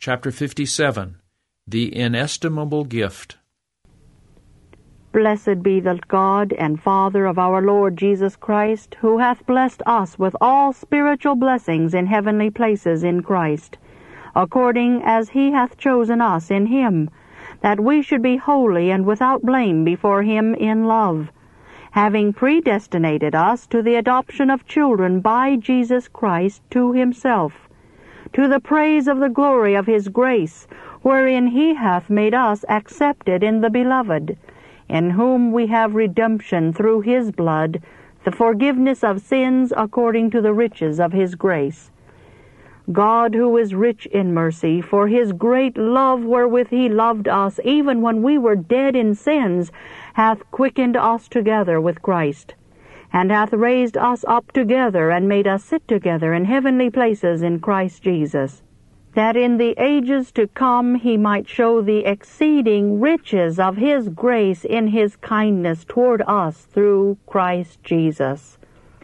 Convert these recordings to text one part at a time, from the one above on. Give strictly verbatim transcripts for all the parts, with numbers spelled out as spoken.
Chapter fifty-seven, The Inestimable Gift. Blessed be the God and Father of our Lord Jesus Christ, who hath blessed us with all spiritual blessings in heavenly places in Christ, according as he hath chosen us in him, that we should be holy and without blame before him in love, having predestinated us to the adoption of children by Jesus Christ to himself, to the praise of the glory of his grace, wherein he hath made us accepted in the Beloved, in whom we have redemption through his blood, the forgiveness of sins according to the riches of his grace. God, who is rich in mercy, for his great love wherewith he loved us, even when we were dead in sins, hath quickened us together with Christ, and hath raised us up together, and made us sit together in heavenly places in Christ Jesus, that in the ages to come he might show the exceeding riches of his grace in his kindness toward us through Christ Jesus.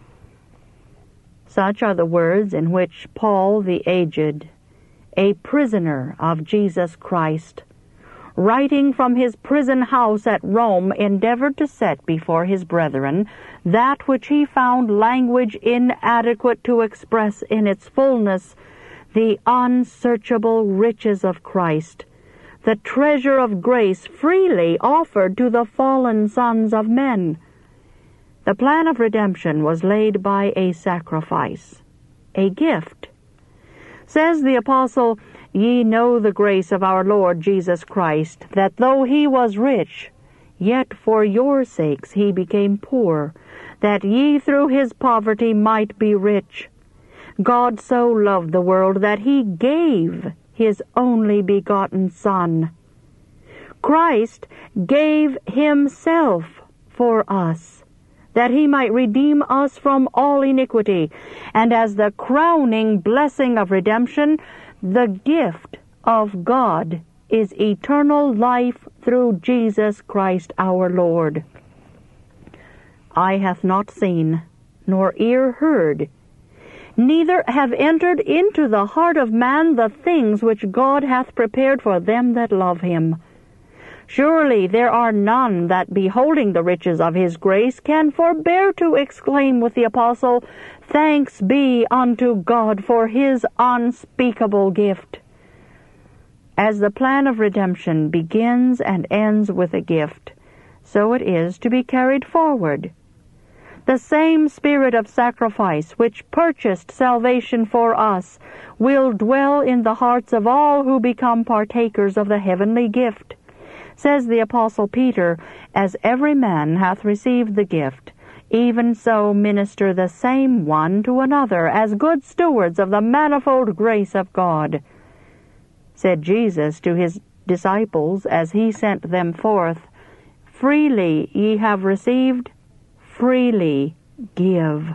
Such are the words in which Paul the aged, a prisoner of Jesus Christ, writing from his prison house at Rome, endeavored to set before his brethren that which he found language inadequate to express in its fullness, the unsearchable riches of Christ, the treasure of grace freely offered to the fallen sons of men. The plan of redemption was laid by a sacrifice, a gift. Says the apostle, "Ye know the grace of our Lord Jesus Christ, that though he was rich, yet for your sakes he became poor, that ye through his poverty might be rich. God so loved the world that he gave his only begotten Son." Christ gave himself for us, that he might redeem us from all iniquity, and as the crowning blessing of redemption, the gift of God is eternal life through Jesus Christ our Lord. Eye hath not seen, nor ear heard, neither have entered into the heart of man the things which God hath prepared for them that love him. Surely there are none that, beholding the riches of his grace, can forbear to exclaim with the apostle, "Thanks be unto God for his unspeakable gift." As the plan of redemption begins and ends with a gift, so it is to be carried forward. The same spirit of sacrifice which purchased salvation for us will dwell in the hearts of all who become partakers of the heavenly gift. Says the apostle Peter, "As every man hath received the gift, even so minister the same one to another, as good stewards of the manifold grace of God." Said Jesus to his disciples as he sent them forth, "Freely ye have received, freely give."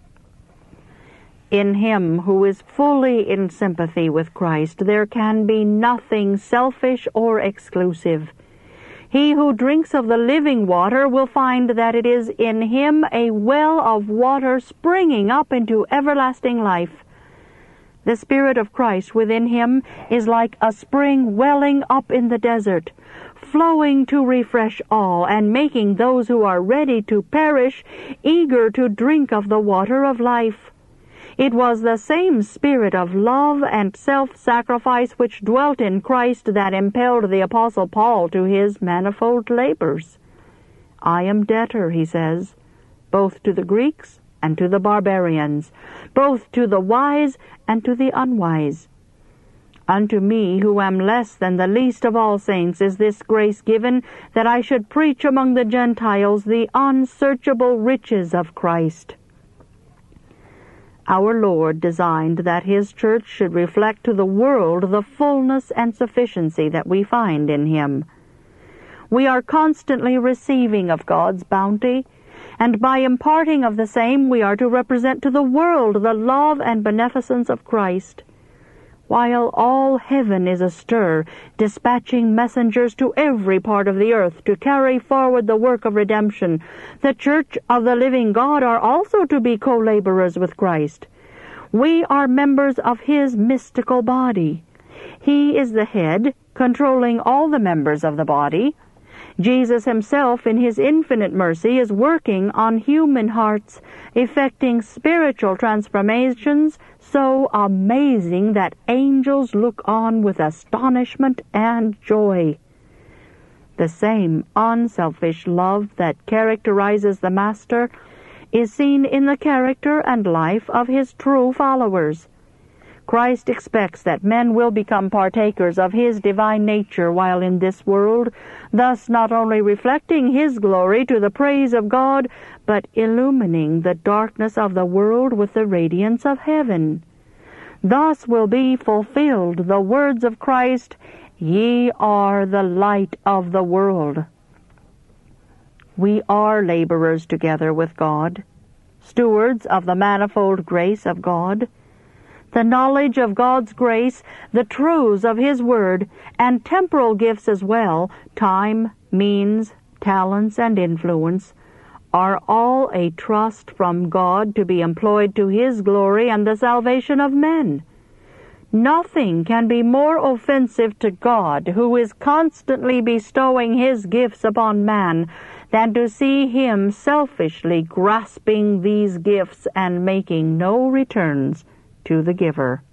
In him who is fully in sympathy with Christ, there can be nothing selfish or exclusive. He who drinks of the living water will find that it is in him a well of water springing up into everlasting life. The Spirit of Christ within him is like a spring welling up in the desert, flowing to refresh all, and making those who are ready to perish eager to drink of the water of life. It was the same spirit of love and self-sacrifice which dwelt in Christ that impelled the Apostle Paul to his manifold labors. "I am debtor," he says, "both to the Greeks and to the barbarians, both to the wise and to the unwise. Unto me, who am less than the least of all saints, is this grace given, that I should preach among the Gentiles the unsearchable riches of Christ." Our Lord designed that his church should reflect to the world the fullness and sufficiency that we find in him. We are constantly receiving of God's bounty, and by imparting of the same we are to represent to the world the love and beneficence of Christ. While all heaven is astir, dispatching messengers to every part of the earth to carry forward the work of redemption, the church of the living God are also to be co-laborers with Christ. We are members of his mystical body. He is the head, controlling all the members of the body. Jesus himself, in his infinite mercy, is working on human hearts, effecting spiritual transformations so amazing that angels look on with astonishment and joy. The same unselfish love that characterizes the Master is seen in the character and life of his true followers. Christ expects that men will become partakers of his divine nature while in this world, thus not only reflecting his glory to the praise of God, but illumining the darkness of the world with the radiance of heaven. Thus will be fulfilled the words of Christ, "Ye are the light of the world." We are laborers together with God, stewards of the manifold grace of God. The knowledge of God's grace, the truths of his word, and temporal gifts as well, time, means, talents, and influence, are all a trust from God to be employed to his glory and the salvation of men. Nothing can be more offensive to God, who is constantly bestowing his gifts upon man, than to see him selfishly grasping these gifts and making no returns to the giver.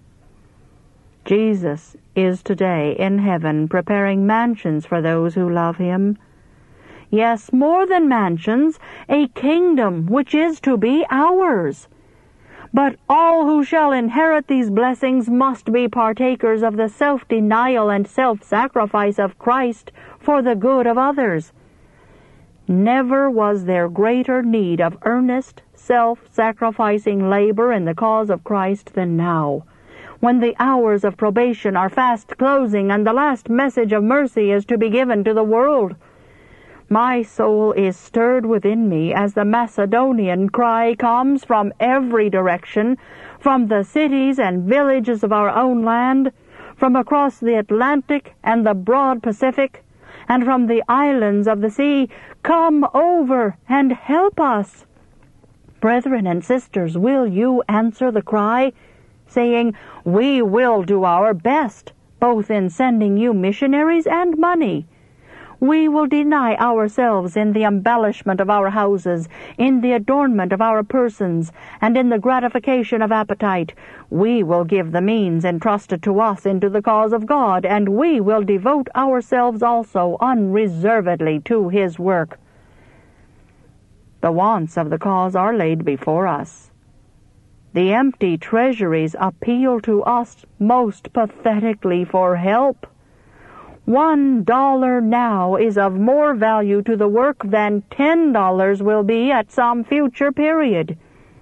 Jesus is today in heaven preparing mansions for those who love him. Yes, more than mansions, a kingdom which is to be ours. But all who shall inherit these blessings must be partakers of the self-denial and self-sacrifice of Christ for the good of others. Never was there greater need of earnest, self-sacrificing labor in the cause of Christ than now, when the hours of probation are fast closing and the last message of mercy is to be given to the world. My soul is stirred within me as the Macedonian cry comes from every direction, from the cities and villages of our own land, from across the Atlantic and the broad Pacific, and from the islands of the sea. Come over and help us. Brethren and sisters, will you answer the cry, saying, "We will do our best, both in sending you missionaries and money. We will deny ourselves in the embellishment of our houses, in the adornment of our persons, and in the gratification of appetite. We will give the means entrusted to us into the cause of God, and we will devote ourselves also unreservedly to his work." The wants of the cause are laid before us. The empty treasuries appeal to us most pathetically for help. One dollar now is of more value to the work than ten dollars will be at some future period.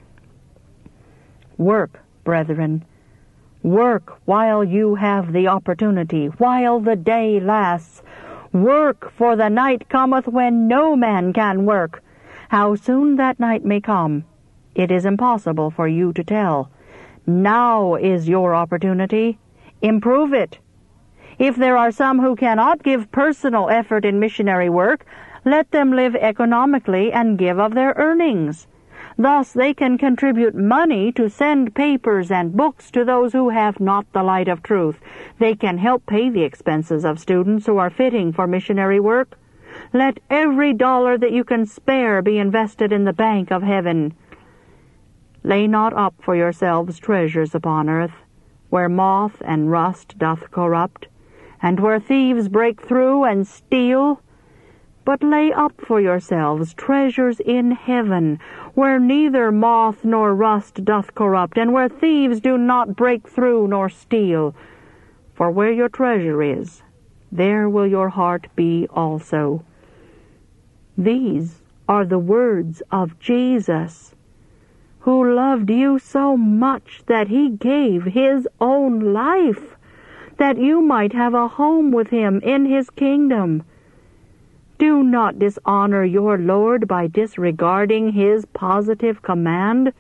Work, brethren. Work while you have the opportunity, while the day lasts. Work, for the night cometh when no man can work. How soon that night may come, it is impossible for you to tell. Now is your opportunity. Improve it. If there are some who cannot give personal effort in missionary work, let them live economically and give of their earnings. Thus they can contribute money to send papers and books to those who have not the light of truth. They can help pay the expenses of students who are fitting for missionary work. Let every dollar that you can spare be invested in the bank of heaven. Lay not up for yourselves treasures upon earth, where moth and rust doth corrupt, and where thieves break through and steal. But lay up for yourselves treasures in heaven, where neither moth nor rust doth corrupt, and where thieves do not break through nor steal. For where your treasure is, there will your heart be also. These are the words of Jesus, who loved you so much that he gave his own life, that you might have a home with him in his kingdom. Do not dishonor your Lord by disregarding his positive command.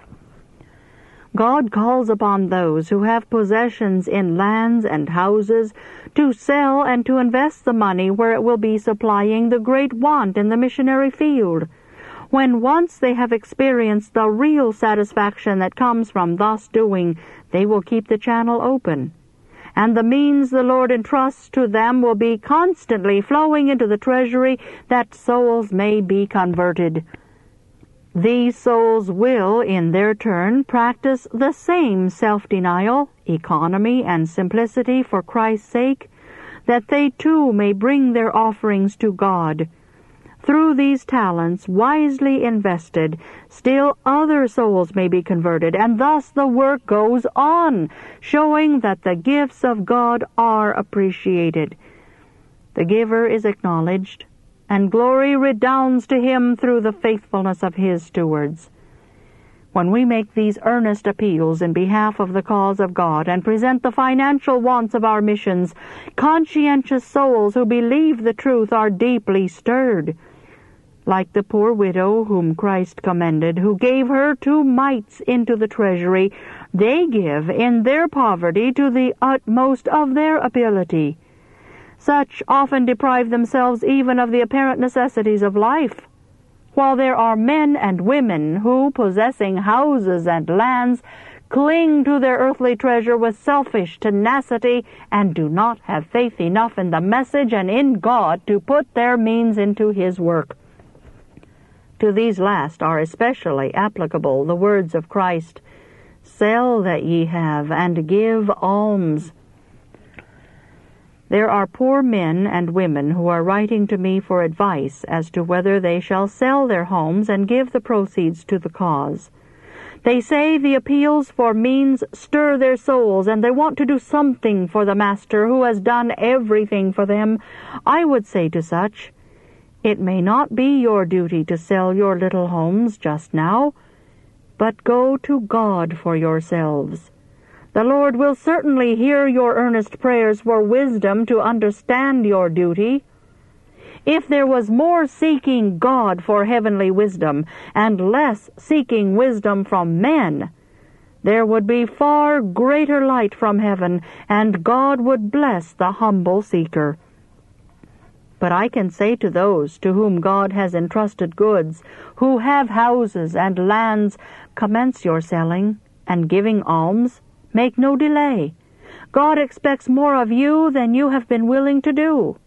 God calls upon those who have possessions in lands and houses to sell and to invest the money where it will be supplying the great want in the missionary field. When once they have experienced the real satisfaction that comes from thus doing, they will keep the channel open. and the means the Lord entrusts to them will be constantly flowing into the treasury that souls may be converted. These souls will, in their turn, practice the same self-denial, economy, and simplicity for Christ's sake, that they too may bring their offerings to God. Through these talents, wisely invested, still other souls may be converted, and thus the work goes on, showing that the gifts of God are appreciated. The giver is acknowledged, and glory redounds to him through the faithfulness of his stewards. When we make these earnest appeals in behalf of the cause of God and present the financial wants of our missions, conscientious souls who believe the truth are deeply stirred. Like the poor widow whom Christ commended, who gave her two mites into the treasury, they give in their poverty to the utmost of their ability. Such often deprive themselves even of the apparent necessities of life, while there are men and women who, possessing houses and lands, cling to their earthly treasure with selfish tenacity and do not have faith enough in the message and in God to put their means into His work. To these last are especially applicable the words of Christ, "Sell that ye have, and give alms." There are poor men and women who are writing to me for advice as to whether they shall sell their homes and give the proceeds to the cause. They say the appeals for means stir their souls, and they want to do something for the Master who has done everything for them. I would say to such, it may not be your duty to sell your little homes just now, but go to God for yourselves. The Lord will certainly hear your earnest prayers for wisdom to understand your duty. If there was more seeking God for heavenly wisdom and less seeking wisdom from men, there would be far greater light from heaven, and God would bless the humble seeker. But I can say to those to whom God has entrusted goods, who have houses and lands, commence your selling and giving alms. Make no delay. God expects more of you than you have been willing to do.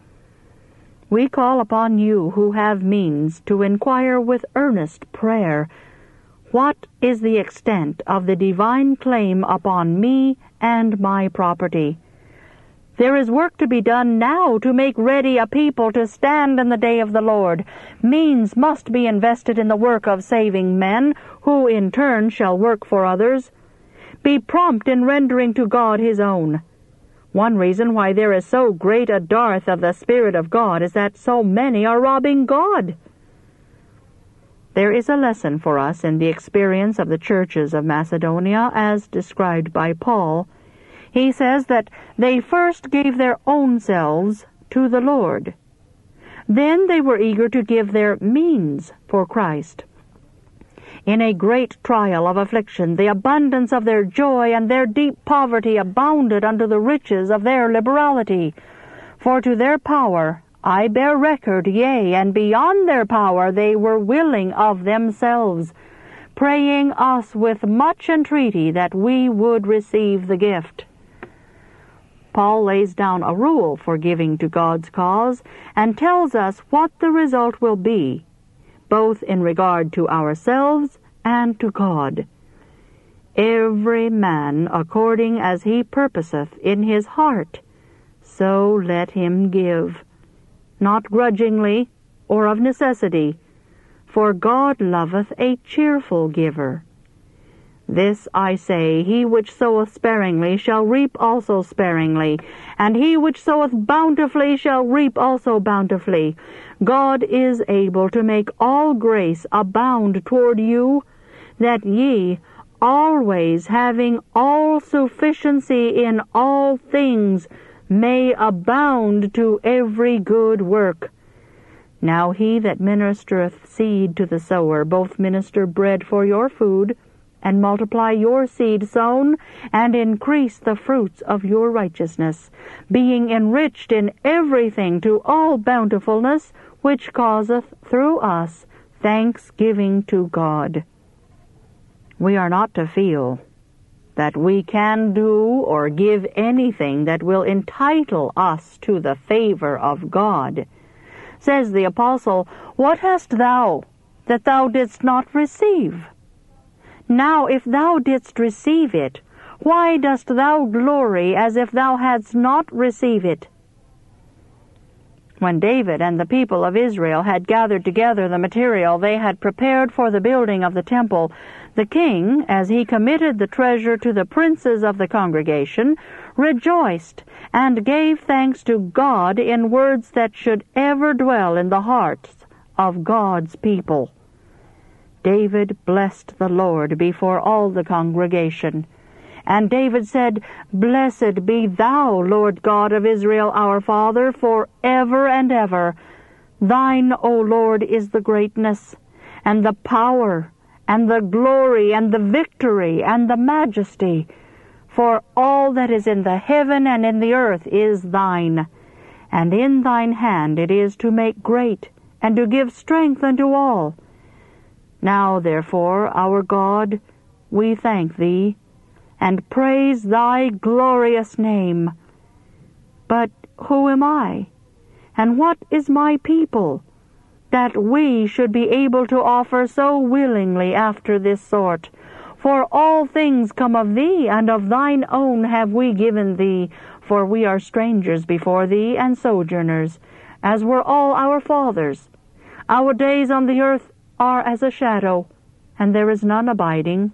We call upon you who have means to inquire with earnest prayer, what is the extent of the divine claim upon me and my property? There is work to be done now to make ready a people to stand in the day of the Lord. Means must be invested in the work of saving men, who in turn shall work for others. Be prompt in rendering to God His own. One reason why there is so great a dearth of the Spirit of God is that so many are robbing God. There is a lesson for us in the experience of the churches of Macedonia as described by Paul. He says that they first gave their own selves to the Lord. Then they were eager to give their means for Christ. In a great trial of affliction, the abundance of their joy and their deep poverty abounded unto the riches of their liberality. For to their power I bear record, yea, and beyond their power they were willing of themselves, praying us with much entreaty that we would receive the gift. Paul lays down a rule for giving to God's cause and tells us what the result will be, both in regard to ourselves and to God. Every man according as he purposeth in his heart, so let him give, not grudgingly or of necessity, for God loveth a cheerful giver. This I say, he which soweth sparingly shall reap also sparingly, and he which soweth bountifully shall reap also bountifully. God is able to make all grace abound toward you, that ye, always having all sufficiency in all things, may abound to every good work. Now he that ministereth seed to the sower both minister bread for your food, and multiply your seed sown, and increase the fruits of your righteousness, being enriched in everything to all bountifulness, which causeth through us thanksgiving to God. We are not to feel that we can do or give anything that will entitle us to the favor of God. Says the apostle, "What hast thou that thou didst not receive? Now if thou didst receive it, why dost thou glory as if thou hadst not received it?" When David and the people of Israel had gathered together the material they had prepared for the building of the temple, the king, as he committed the treasure to the princes of the congregation, rejoiced and gave thanks to God in words that should ever dwell in the hearts of God's people. David blessed the Lord before all the congregation. And David said, "Blessed be thou, Lord God of Israel our Father, for ever and ever. Thine, O Lord, is the greatness, and the power, and the glory, and the victory, and the majesty. For all that is in the heaven and in the earth is thine. And in thine hand it is to make great, and to give strength unto all. Now, therefore, our God, we thank thee, and praise thy glorious name. But who am I, and what is my people, that we should be able to offer so willingly after this sort? For all things come of thee, and of thine own have we given thee, for we are strangers before thee, and sojourners, as were all our fathers. Our days on the earth are as a shadow, and there is none abiding.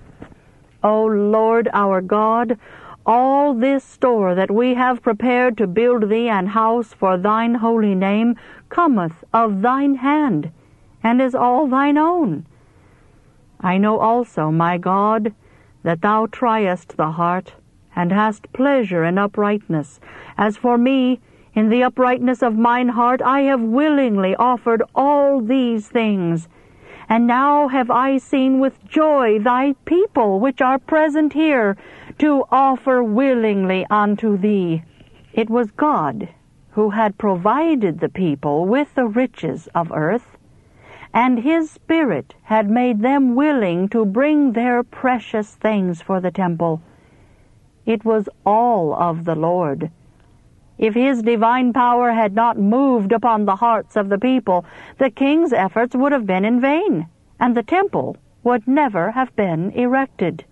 O Lord our God, all this store that we have prepared to build thee an house for thine holy name cometh of thine hand, and is all thine own. I know also, my God, that thou triest the heart, and hast pleasure in uprightness. As for me, in the uprightness of mine heart I have willingly offered all these things. And now have I seen with joy thy people which are present here, to offer willingly unto thee. It was God who had provided the people with the riches of earth, and his Spirit had made them willing to bring their precious things for the temple. It was all of the Lord. If his divine power had not moved upon the hearts of the people, the king's efforts would have been in vain, and the temple would never have been erected.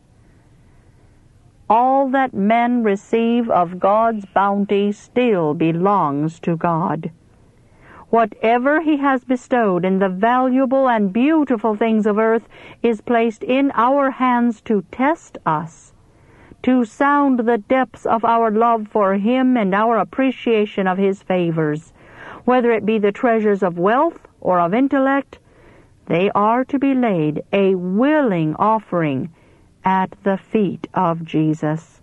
All that men receive of God's bounty still belongs to God. Whatever he has bestowed in the valuable and beautiful things of earth is placed in our hands to test us, to sound the depths of our love for him and our appreciation of his favors. Whether it be the treasures of wealth or of intellect, they are to be laid a willing offering at the feet of Jesus.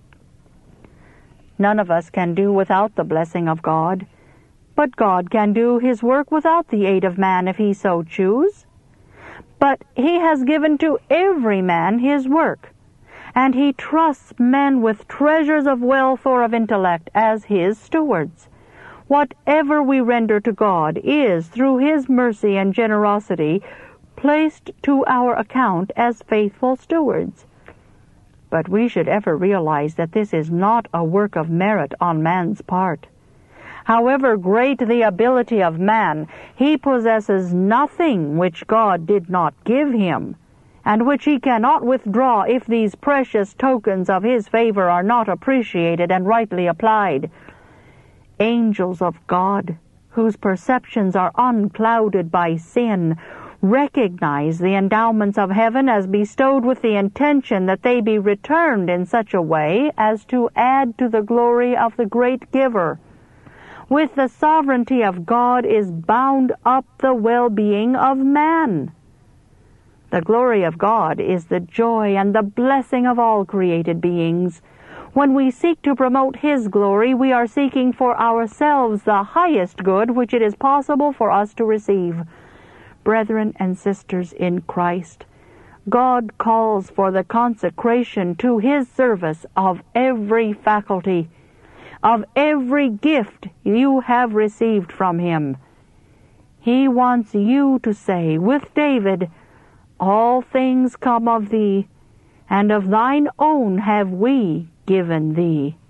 None of us can do without the blessing of God, but God can do his work without the aid of man if he so choose. But he has given to every man his work, and he trusts men with treasures of wealth or of intellect as his stewards. Whatever we render to God is, through his mercy and generosity, placed to our account as faithful stewards. But we should ever realize that this is not a work of merit on man's part. However great the ability of man, he possesses nothing which God did not give him, and which he cannot withdraw if these precious tokens of his favor are not appreciated and rightly applied. Angels of God, whose perceptions are unclouded by sin, recognize the endowments of heaven as bestowed with the intention that they be returned in such a way as to add to the glory of the great giver. With the sovereignty of God is bound up the well-being of man. The glory of God is the joy and the blessing of all created beings. When we seek to promote his glory, we are seeking for ourselves the highest good which it is possible for us to receive. Brethren and sisters in Christ, God calls for the consecration to his service of every faculty, of every gift you have received from him. He wants you to say with David, "All things come of thee, and of thine own have we given thee.